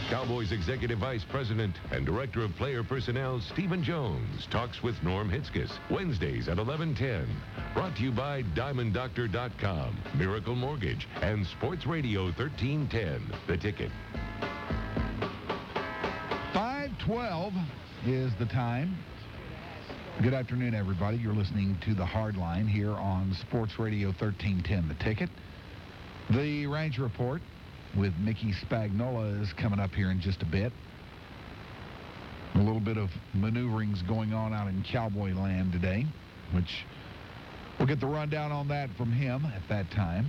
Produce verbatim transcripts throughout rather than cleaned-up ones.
Cowboys Executive Vice President and Director of Player Personnel Stephen Jones talks with Norm Hitzges Wednesdays at eleven ten. Brought to you by Diamond Doctor dot com, Miracle Mortgage, and Sports Radio thirteen ten. The Ticket. five twelve is the time. Good afternoon, everybody. You're listening to The Hard Line here on Sports Radio thirteen ten, The Ticket. The Ranger Report with Mickey Spagnola is coming up here in just a bit. A little bit of maneuverings going on out in Cowboy Land today, which we'll get the rundown on that from him at that time.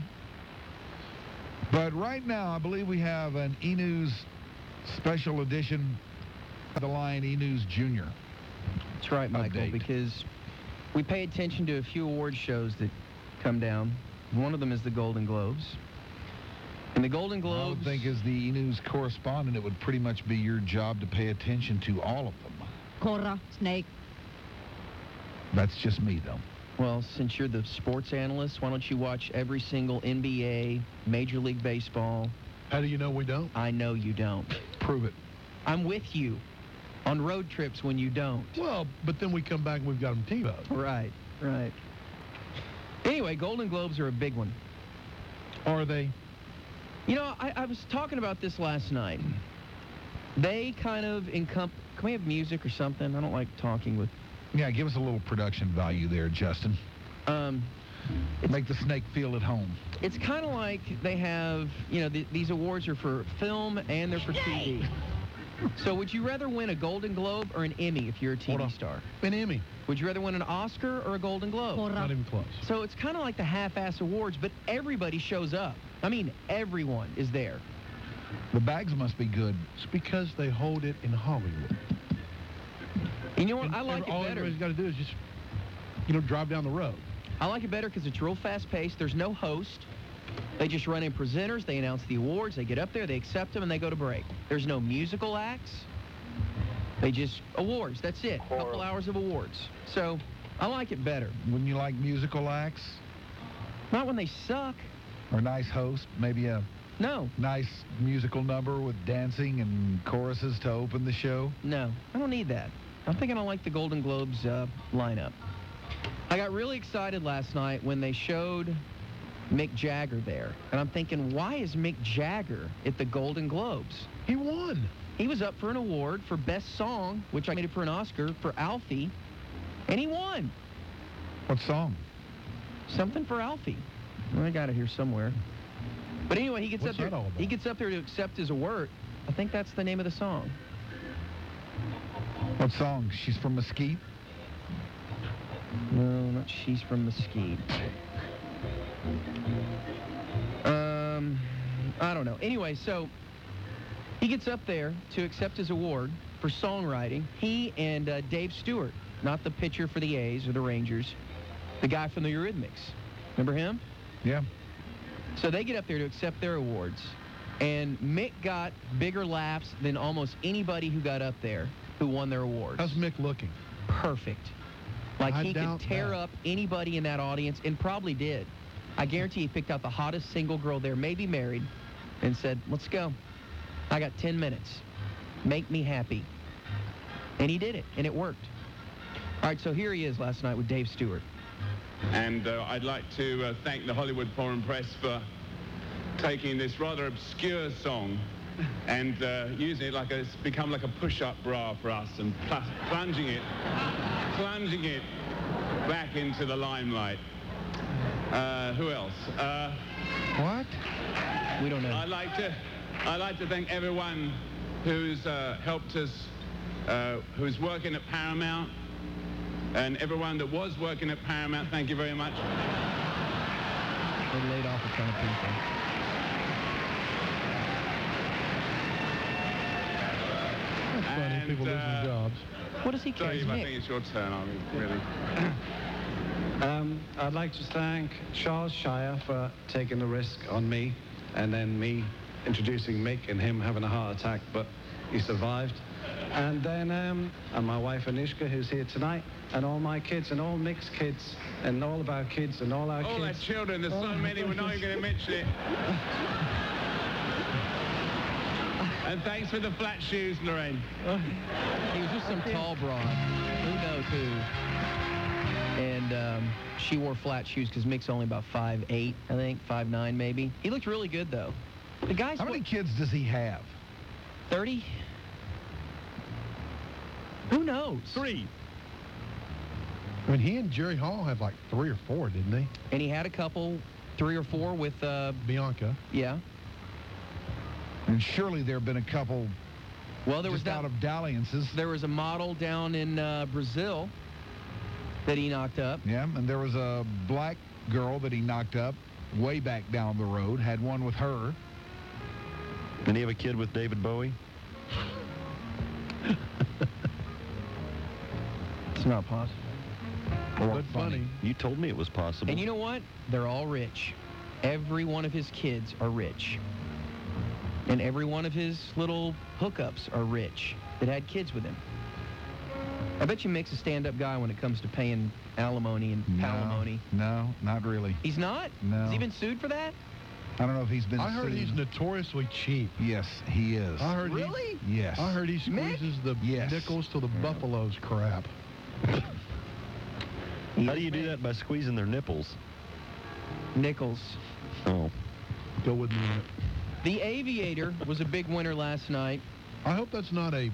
But right now, I believe we have an E-News special edition of the line, E-News Junior. That's right, Michael, update. Because we pay attention to a few award shows that come down. One of them is the Golden Globes. And the Golden Globes... I would think as the E-News correspondent, it would pretty much be your job to pay attention to all of them. Cora, Snake. That's just me, though. Well, since you're the sports analyst, why don't you watch every single N B A, Major League Baseball? How do you know we don't? I know you don't. Prove it. I'm with you on road trips when you don't. Well, but then we come back and we've got them TiVo. Right, right. Anyway, Golden Globes are a big one. Are they? You know, I, I was talking about this last night. They kind of encump... Can we have music or something? I don't like talking with... Yeah, give us a little production value there, Justin. Um, Make the snake feel at home. It's kind of like they have, you know, th these awards are for film and they're for T V. So would you rather win a Golden Globe or an Emmy if you're a T V star? An Emmy. Would you rather win an Oscar or a Golden Globe? Cora. Not even close. So it's kind of like the half-ass awards, but everybody shows up. I mean, everyone is there. The bags must be good. It's because they hold it in Hollywood. You know what? And I like all it better. everybody's got to do is just, you know, drive down the road. I like it better because it's real fast-paced. There's no host. They just run in presenters. They announce the awards. They get up there. They accept them, and they go to break. There's no musical acts. They just awards. That's it. A couple hours of awards. So I like it better. Wouldn't you like musical acts? Not when they suck. Or nice host, maybe a No. nice musical number with dancing and choruses to open the show? No, I don't need that. I'm thinking I like the Golden Globes uh, lineup. I got really excited last night when they showed Mick Jagger there. And I'm thinking, why is Mick Jagger at the Golden Globes? He won. He was up for an award for Best Song, which I made it for an Oscar, for Alfie, and he won. What song? Something for Alfie. Well, I got it here somewhere. But anyway, he gets What's up there. that all about? He gets up there to accept his award. I think that's the name of the song. What song? She's from Mesquite? No, not She's from Mesquite. Um, I don't know. Anyway, so he gets up there to accept his award for songwriting. He and uh, Dave Stewart, not the pitcher for the A's or the Rangers, the guy from the Eurythmics. Remember him? Yeah. So they get up there to accept their awards. And Mick got bigger laughs than almost anybody who got up there who won their awards. How's Mick looking? Perfect. Like I he could doubt tear that. up anybody in that audience, and probably did. I guarantee he picked out the hottest single girl there, maybe married, and said, let's go. I got ten minutes. Make me happy. And he did it, and it worked. All right, so here he is last night with Dave Stewart. And uh, I'd like to uh, thank the Hollywood Foreign Press for taking this rather obscure song and uh, using it like a, it's become like a push-up bra for us and pl plunging it, plunging it back into the limelight. Uh, who else? Uh, What? We don't know. I'd like to, I'd like to thank everyone who's uh, helped us, uh, who's working at Paramount, and everyone that was working at Paramount. Thank you very much. They laid off a ton of people. That's funny. And, People losing uh, jobs. What does he care? Sorry, He's I Mick. think it's your turn, I mean, really. Um, I'd like to thank Charles Shire for taking the risk on me, and then me introducing Mick and him having a heart attack, but he survived. And then, um, and my wife Anishka, who's here tonight, and all my kids, and all Mick's kids, and all of our kids, and all our All kids. our children, there's All so our many, we're not even going to mention it. And thanks for the flat shoes, Lorraine. He was just some tall broad. Who knows who? And um, she wore flat shoes because Mick's only about five eight, I think, five nine maybe. He looked really good, though. The guy's How many kids does he have? thirty? Who knows? Three. I mean, he and Jerry Hall had like three or four, didn't they? And he had a couple, three or four with, uh, Bianca. yeah. And surely there have been a couple Well, there was just that, out of dalliances. there was a model down in uh, Brazil that he knocked up. Yeah, and there was a black girl that he knocked up way back down the road, had one with her. Did he have a kid with David Bowie? It's not possible. Or But funny. You told me it was possible. And you know what? They're all rich. Every one of his kids are rich. And every one of his little hookups are rich that had kids with him. I bet you Mick's a stand-up guy when it comes to paying alimony and palimony. No, no, not really. He's not? No. Has he been sued for that? I don't know if he's been I heard sued. he's notoriously cheap. Yes, he is. I heard Really? Yes. He, I heard he Mick? squeezes the Yes. nickels till the buffalo's crap. How do you do that? By squeezing their nipples? Nichols. Oh. Go with me on it. The Aviator was a big winner last night. I hope that's not a,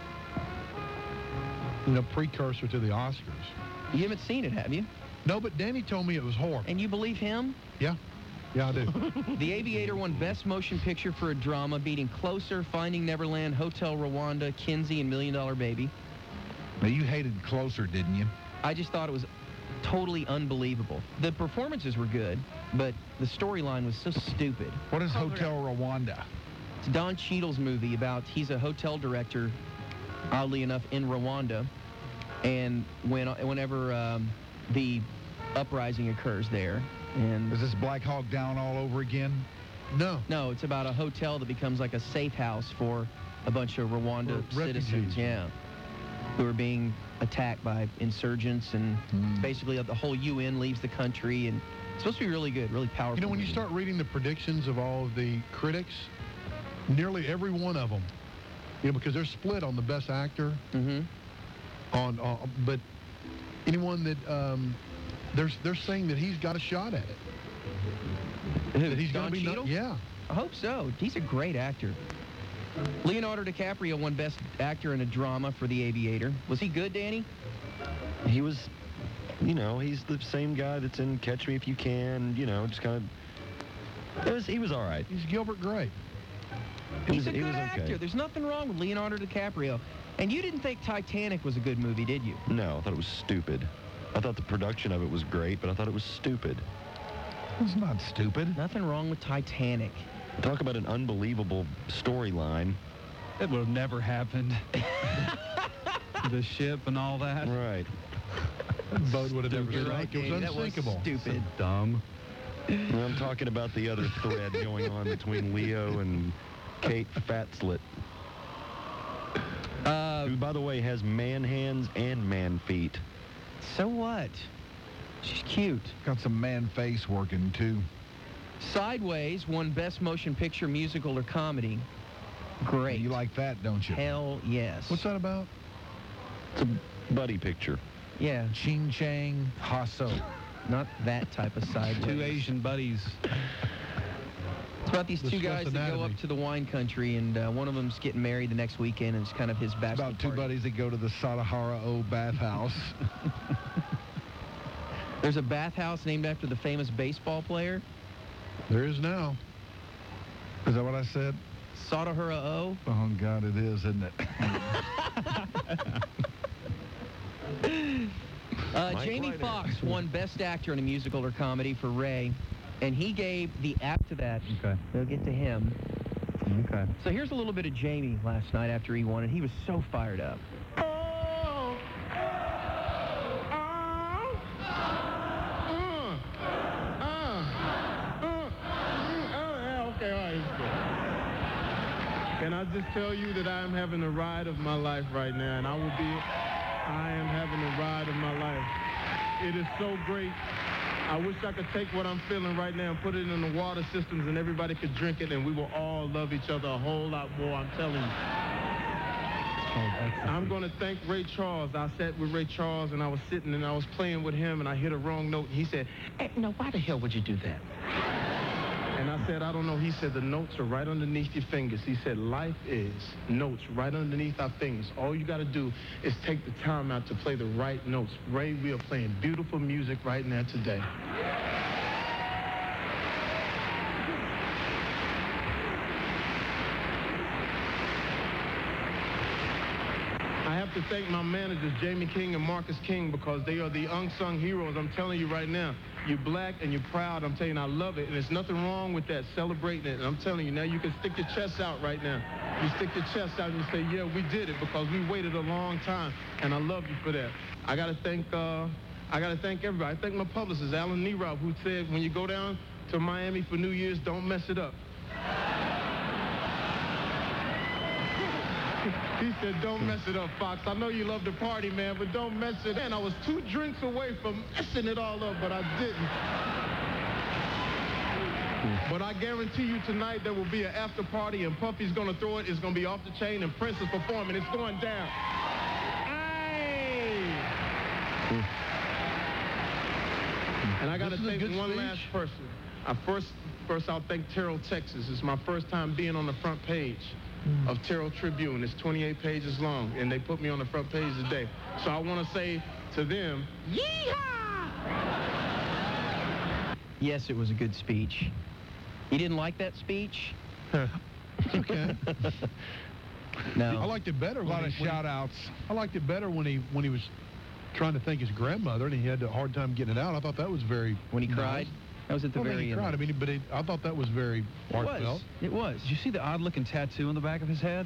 you know, precursor to the Oscars. You haven't seen it, have you? No, but Danny told me it was horrible. And you believe him? Yeah. Yeah, I do. The Aviator won Best Motion Picture for a drama, beating Closer, Finding Neverland, Hotel Rwanda, Kinsey, and Million Dollar Baby. Now, you hated Closer, didn't you? I just thought it was totally unbelievable. The performances were good, but the storyline was so stupid. What is Hotel Rwanda? It's Don Cheadle's movie about, he's a hotel director, oddly enough, in Rwanda. And when whenever um, the uprising occurs there, and Is this Black Hawk Down all over again? No. no, it's about a hotel that becomes like a safe house for a bunch of Rwanda For citizens, refugees. yeah, who are being attacked by insurgents, and Hmm. basically the whole U N leaves the country, and it's supposed to be really good, really powerful. You know, when you movie. start reading the predictions of all of the critics, nearly every one of them, you know, because they're split on the best actor, Mhm. on, on but anyone that um, they're they're saying that he's got a shot at it. Who, That he's Don gonna be no- Cheadle? yeah. I hope so. He's a great actor. Leonardo DiCaprio won Best Actor in a Drama for The Aviator. Was he good, Danny? He was, you know, he's the same guy that's in Catch Me If You Can, you know, just kind of, it was, he was all right. He's Gilbert Grape. He He's was, a he good was actor. okay. There's nothing wrong with Leonardo DiCaprio. And you didn't think Titanic was a good movie, did you? No, I thought it was stupid. I thought the production of it was great, but I thought it was stupid. It's not stupid. Nothing wrong with Titanic. Talk about an unbelievable storyline. It would have never happened. The ship and all that. Right. That boat would have never You're sunk. right, It was Danny. That was unsinkable. stupid. Dumb. And I'm talking about the other thread going on between Leo and Kate Fatslet, Uh, who, by the way, has man hands and man feet. so what? She's cute. Got some man face working, too. Sideways won Best Motion Picture, Musical, or Comedy. Great. You like that, don't you? Hell yes. What's that about? It's a buddy picture. Yeah, Ching Chang Hasso. not that type of sideways. Two Asian buddies. It's about these The two Swiss guys that go anatomy. up to the wine country, and uh, one of them's getting married the next weekend, and it's kind of his bachelor About two party. buddies that go to the Sadahara O bathhouse. There's a bathhouse named after the famous baseball player, There is now. Is that what I said? Sadahara O. Oh, God, it is, isn't it? Uh, Mike Jamie Ryder. Foxx won Best Actor in a Musical or Comedy for Ray, and he gave the act to that. Okay. We'll get to him. Okay. So here's a little bit of Jamie last night after he won it. He was so fired up. Can I just tell you that I am having a ride of my life right now, and I will be, I am having a ride of my life. It is so great. I wish I could take what I'm feeling right now and put it in the water systems and everybody could drink it and we will all love each other a whole lot more, I'm telling you. I'm going to thank Ray Charles. I sat with Ray Charles and I was sitting and I was playing with him and I hit a wrong note. And he said, hey, no, why the hell would you do that? And I said, I don't know. He said, the notes are right underneath your fingers. He said, life is notes right underneath our fingers. All you got to do is take the time out to play the right notes. Ray, we are playing beautiful music right now today. I have to thank my managers, Jamie King and Marcus King, because they are the unsung heroes. I'm telling you right now, you're black and you're proud. I'm telling you, I love it. And there's nothing wrong with that, celebrating it. And I'm telling you, now you can stick your chest out right now. You stick your chest out and you say, yeah, we did it because we waited a long time. And I love you for that. I got to thank, uh, I got to thank everybody. I thank my publicist, Alan Nerov, who said, when you go down to Miami for New Year's, don't mess it up. He said, don't mess it up, Fox. I know you love to party, man, but don't mess it up. And I was two drinks away from messing it all up, but I didn't. But I guarantee you tonight there will be an after party and Puffy's going to throw it. It's going to be off the chain and Prince is performing. It's going down. Aye. And I got to thank one last person. I first, first, I'll thank Terrell, Texas. It's my first time being on the front page of Terrell Tribune. It's twenty-eight pages long, and they put me on the front page today. So I want to say to them, yeehaw! Yes, it was a good speech. You didn't like that speech? Okay. No. I liked it better. A lot when of he, when shout outs. I liked it better when he when he was trying to thank his grandmother and he had a hard time getting it out. I thought that was very When he nice. cried? That was at the Well, I mean, very he end. cried. I mean, but it, I thought that was very It heartfelt. was. It was. Did you see the odd-looking tattoo on the back of his head?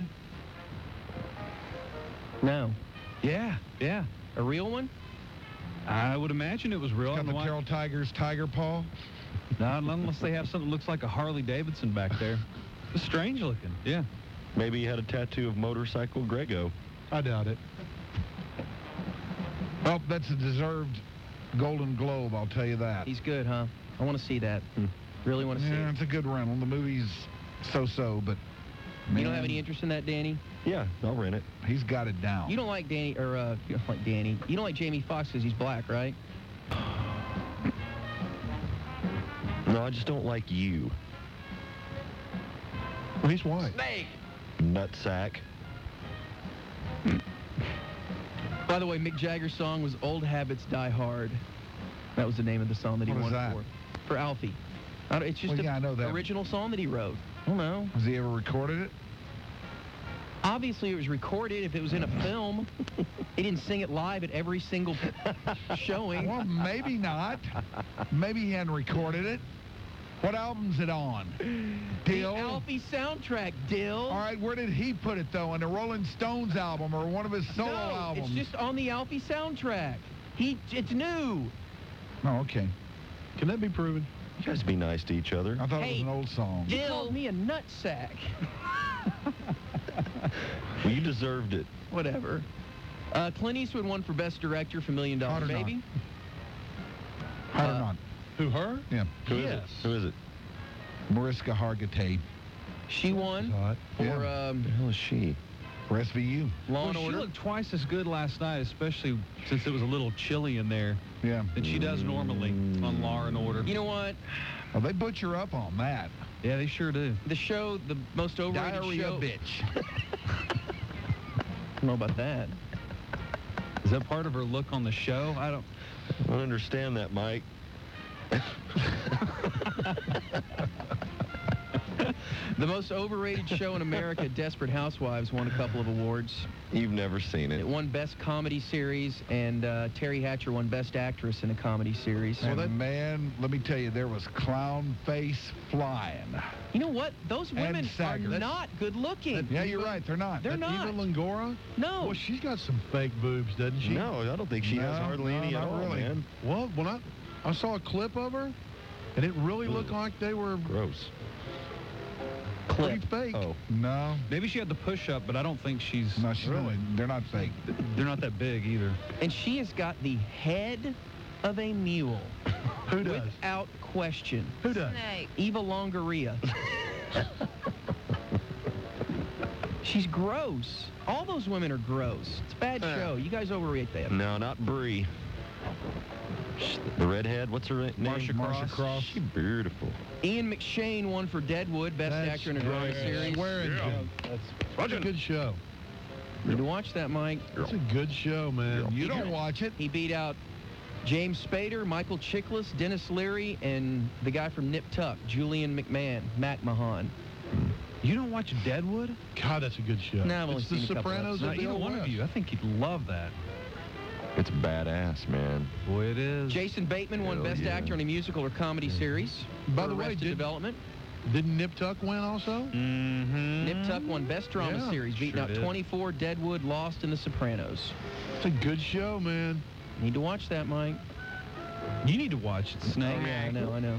No. Yeah, yeah. A real one? I would imagine it was real. I Got don't the know why- Terrell Tigers tiger paw. Not unless they have something that looks like a Harley Davidson back there. It's strange looking. Yeah. Maybe he had a tattoo of Motorcycle Grego. I doubt it. Well, that's a deserved Golden Globe, I'll tell you that. He's good, huh? I want to see that. Hmm. Really want to see Yeah, it. it's a good rental. The movie's so-so, but man, You don't have any interest in that, Danny? Yeah, I'll rent it. he's got it down. You don't like Danny, or uh, you don't like Danny. You don't like Jamie Foxx because he's black, right? No, I just don't like you, Well, he's white. Snake! nutsack. By the way, Mick Jagger's song was Old Habits Die Hard. That was the name of the song that he What is won that? for. For Alfie. I don't, it's just Well, an yeah, I know that. original song that he wrote. I don't know. Has he ever recorded it? Obviously, it was recorded. If it was in a film, he didn't sing it live at every single showing. Well, maybe not. Maybe he hadn't recorded it. What album's it on? The Dill? Alfie soundtrack, Dill. All right, where did he put it, though? On the Rolling Stones album or one of his solo no, albums? it's just on the Alfie soundtrack. He, it's new. Oh, okay. Can that be proven? You guys be nice to each other. I thought it Hey, was an old song. You called me a nutsack. Well, you deserved it. Whatever. Uh, Clint Eastwood won for Best Director for Million Dollar Hot or not? Baby. Hot or uh, not? Who, her? Yeah. Who is Yes. it? Who is it? Mariska Hargitay She won Hot. for Yeah. um, Who the hell is she? for S V U. Law Well, and she Order. looked twice as good last night, especially since it was a little chilly in there, Yeah. than she does normally on Law and Order. You know what? Well, they butcher up on that. Yeah, they sure do. The show, the most overrated Diarrhea show. bitch. I don't know about that. Is that part of her look on the show? I don't. I don't understand that, Mike. The most overrated show in America, Desperate Housewives, won a couple of awards. You've never seen it. It won Best Comedy Series, and uh, Terry Hatcher won Best Actress in a Comedy Series. And man, let me tell you, there was clown face flying. You know what? Those women are Sager. not good looking. Yeah, you're right. They're not. They're That not. Eva Longoria? No. Well, she's got some fake boobs, doesn't she? No, I don't think she has No, hardly no, any at not all, really. man. Well, when I, I saw a clip of her, and it really looked like they were Gross. pretty Clip. fake. Oh, No, Maybe she had the push-up, but I don't think she's. no, she's Really? not. They're not fake. They're not that big either. And she has got the head of a mule. Who does? Without question. Who does? Snake. Eva Longoria. She's gross. All those women are gross. It's a bad Uh. show. You guys overrate that. No, not Bree. The redhead, what's her name? Marsha Marsha Cross. Cross. She's beautiful. Ian McShane won for Deadwood, Best That's Actor in a Drama right. Series. Swearingen. That's a good show. Need to watch that, Mike. It's a good show, man. You don't watch it. He beat out James Spader, Michael Chiklis, Dennis Leary, and the guy from Nip Tuck, Julian McMahon, Mac Mahan. You don't watch Deadwood? God, that's a good show. No, I've only it's the seen a couple Sopranos No, of the either Old one of West. you. I think you'd love that. It's badass, man. Boy, it is. Jason Bateman won Hell Best yeah. Actor in a Musical or Comedy Series. By for the way, Arrested did- Development. Didn't Nip Tuck win also? Mm-hmm. Nip Tuck won Best Drama Yeah, Series, beating sure out did. twenty-four, Deadwood, Lost, and The Sopranos. It's a good show, man. Need to watch that, Mike. You need to watch it, Snake. Oh, yeah, I know, I know.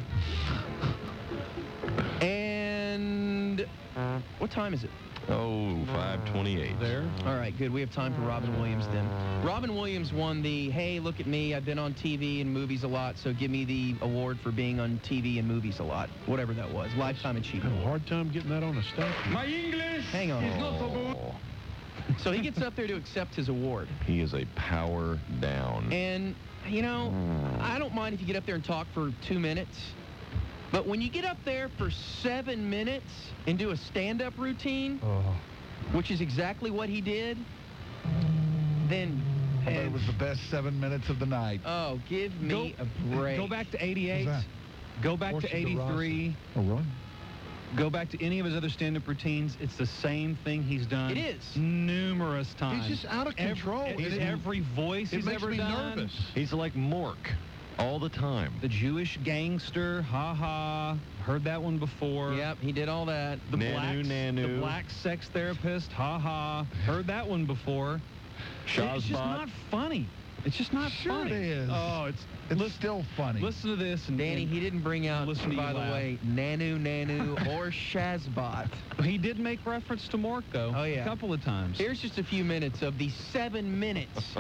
And what time is it? Oh, five twenty-eight. There. All right, good. We have time for Robin Williams then. Robin Williams won the, hey, look at me, I've been on T V and movies a lot, so give me the award for being on T V and movies a lot. Whatever that was. Lifetime I Achievement have a Award. hard time getting that on a statue. My English Hang on. is not so good. So he gets up there to accept his award. He is a power down. And, you know, I don't mind if you get up there and talk for two minutes. But when you get up there for seven minutes and do a stand-up routine, Oh. which is exactly what he did, then, But it and, was the best seven minutes of the night. oh, give me a break. Go back to eighty-eight. What's Go back Portia to de Rossi. eighty-three. Oh, really? Go back to any of his other stand-up routines. It's the same thing he's done. It is. Numerous times. He's just out of Every- control. Every, It- every voice It he's makes ever me done. nervous. He's like Mork all the time. The Jewish gangster, ha ha. Heard that one before. Yep, he did all that. The Nanu, black, nanu. the black sex therapist, ha ha. Heard that one before. It's just Shazbot. not funny. It's just not Sure funny. it is. Oh, it's It's listen, still funny. listen to this. And, Danny, and he didn't bring out, Listen to by you the laugh. way, Nanu Nanu or Shazbot. he did make reference to Mork though. Oh, yeah. A couple of times. Here's just a few minutes of the seven minutes.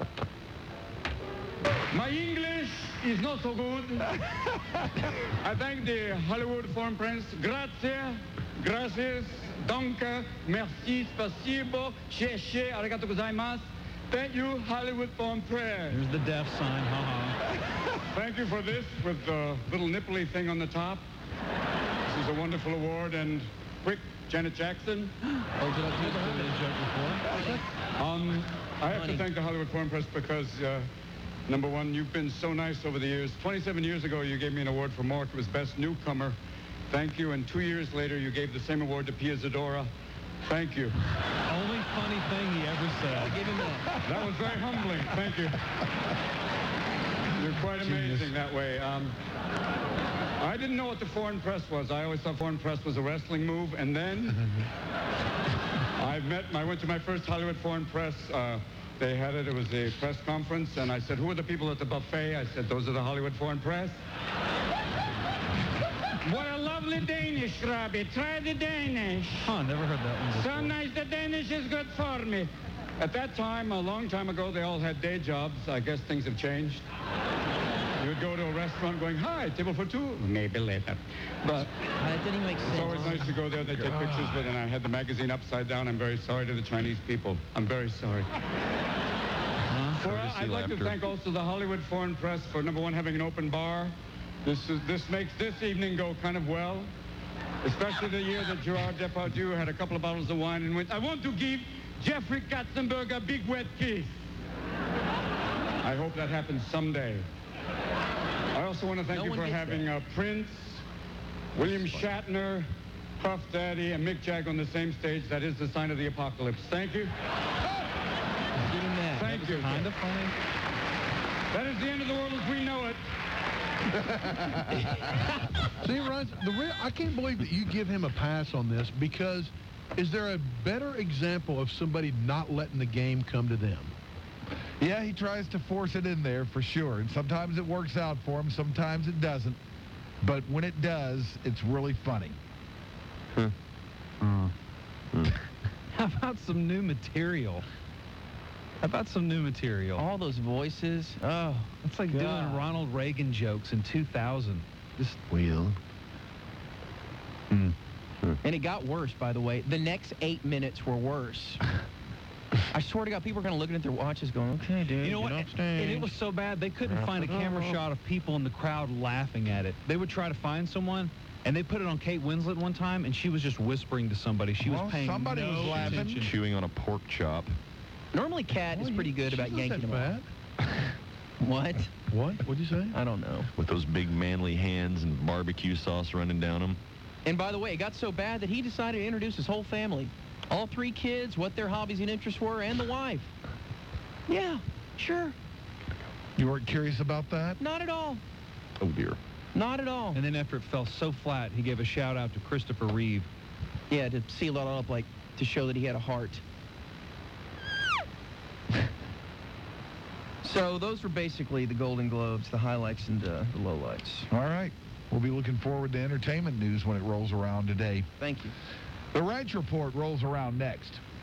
My English is not so good. I thank the Hollywood Foreign Prince. Grazie, gracias, danke, merci, spasibo, sheshe, arigato gozaimasu. Thank you, Hollywood Foreign Press. There's the death sign, ha ha. Thank you for this with the little nipply thing on the top. This is a wonderful award. And quick, Janet Jackson. Oh, did I do the whole Um, I have Funny. to thank the Hollywood Foreign Press because, uh, number one, you've been so nice over the years. twenty-seven years ago, you gave me an award for Mork. It was Best Newcomer. Thank you. And two years later, you gave the same award to Pia Zadora. Thank you. Only funny thing he ever said. Give him that. That was very humbling. Thank you. You're quite amazing that way. Um, I didn't know what the foreign press was. I always thought foreign press was a wrestling move. And then I met, I went to my first Hollywood Foreign Press. Uh, they had it, it was a press conference. And I said, who are the people at the buffet? I said, those are the Hollywood Foreign Press. What a lovely Danish, Robbie. Try the Danish. Huh, never heard that one before. So nice, the Danish is good for me. At that time, a long time ago, they all had day jobs. I guess things have changed. You would go to a restaurant going, hi, table for two? Maybe later. But That didn't make sense. it's always nice to go there. They take pictures with it, and I had the magazine upside down. I'm very sorry to the Chinese people. I'm very sorry. For, Courtesy I'd like to laughter. thank also the Hollywood Foreign Press for, number one, having an open bar. This, is, this makes this evening go kind of well, especially the year that Gerard Depardieu had a couple of bottles of wine and went, I want to give Jeffrey Katzenberg a big wet kiss. I hope that happens someday. I also want to thank No you one for gets having uh, Prince, William Shatner, Puff Daddy, and Mick Jagger on the same stage. That is the sign of the apocalypse. Thank you. Give him that. Thank you. Kind of funny. That is the end of the world as we know it. See, Ryan, the real, I can't believe that you give him a pass on this because is there a better example of somebody not letting the game come to them? Yeah, he tries to force it in there for sure. And sometimes it works out for him, sometimes it doesn't. But when it does, it's really funny. How about some new material? How about some new material? All those voices. Oh, It's like God. doing Ronald Reagan jokes in two thousand. Just Wheel. And it got worse, by the way. The next eight minutes were worse. I swear to God, people were kind of looking at their watches going, okay, dude, You know what? get off And stage. it was so bad, they couldn't find a camera shot of people in the crowd laughing at it. They would try to find someone, and they put it on Kate Winslet one time, and she was just whispering to somebody. She Well, was paying somebody no was laughing. attention. Chewing on a pork chop. Normally, Kat is Boy, pretty good she's about not yanking that them off. bad. What? What? What'd you say? I don't know. With those big manly hands and barbecue sauce running down them. And by the way, it got so bad that he decided to introduce his whole family. All three kids, what their hobbies and interests were, and the wife. Yeah, sure. You weren't curious about that? Not at all. Oh, dear. Not at all. And then after it fell so flat, he gave a shout out to Christopher Reeve. Yeah, to seal it all up, like, to show that he had a heart. So those were basically the Golden Globes, the highlights and uh, the lowlights. All right. We'll be looking forward to entertainment news when it rolls around today. Thank you. The Ranch Report rolls around next.